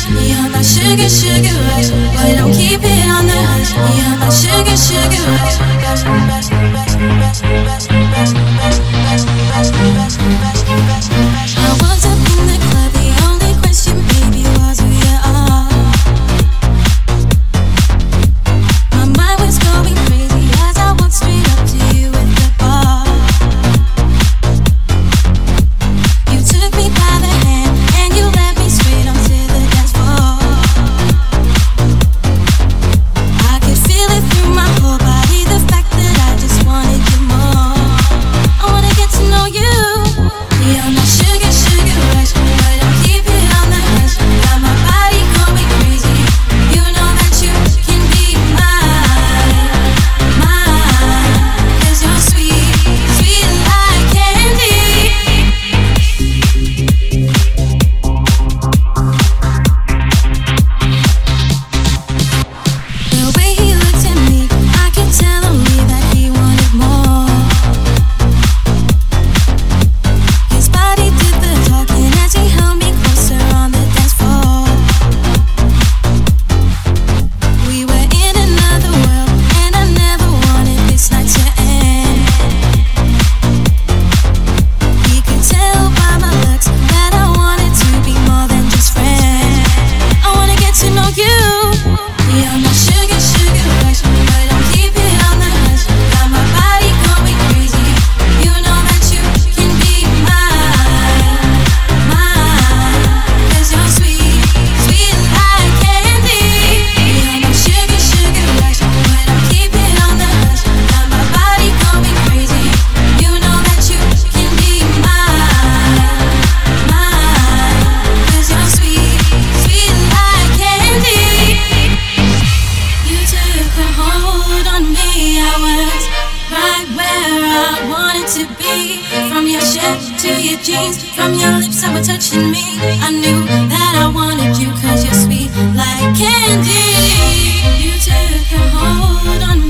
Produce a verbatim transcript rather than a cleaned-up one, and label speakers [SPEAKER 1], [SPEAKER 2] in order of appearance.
[SPEAKER 1] rush. You're my sugar, sugar rush. But don't keep it on the hush. You're my sugar, sugar rush. I was up in the club. The only question, baby, was who you are. My mind was going crazy as I walked straight up to you at the bar. You took me by the hand and you led me straight onto the dance floor. I could feel it through my whole body, the fact that I just wanted you more. I wanna get to know you. You're my sugar, sugar rush, but don't keep it on the hush. Got my body going crazy. You know that you can be mine, mine. 'Cause you're sweet, sweet like candy. The way he looked at me, I could tell only that he wanted more. His body did the talking as he held me closer on the dance floor. We were in another world, and I never wanted this night to end. He could tell by my looks that I wanted to be more than just friends. I wanna get to know you. You're my sugar, sugar rush, but don't keep it on the hush. Got my body going crazy. You know that you can be mine, mine. 'Cause you're sweet, sweet like candy. You're my sugar, sugar rush, but don't keep it on the hush. Got my body going crazy. You know that you can be mine, mine. 'Cause you're sweet, sweet like candy. You took a hold on me, I was right where I wanted to be. From your shirt to your jeans, from your lips that were touching me, I knew that I wanted you 'cause you're sweet like candy. You took a hold on